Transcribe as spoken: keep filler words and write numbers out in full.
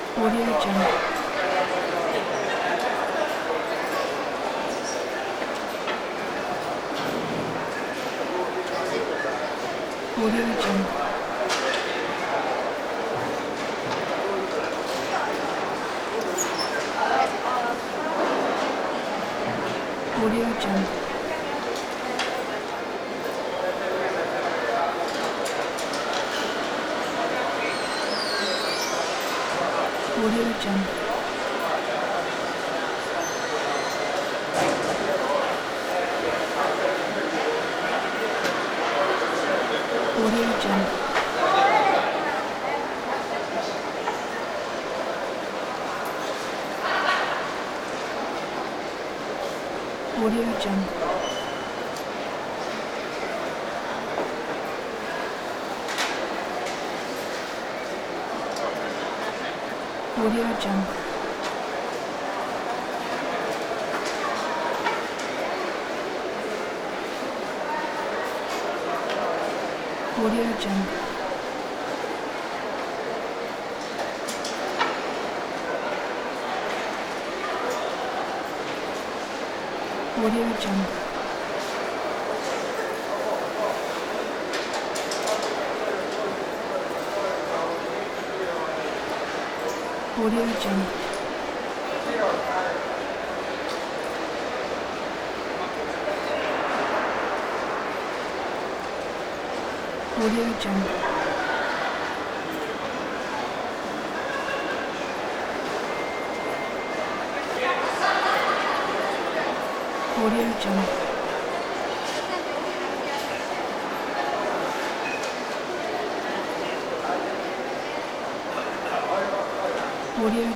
Audio Jungle. Audio Jungle. Audio Jungle. Audio Jungle. Audio Jungle. Audio Jungle. Audio Jungle. Audio Jungle. Audio Jungle. Audio Jungle. Audio Jungle. Audio Jungle. Audio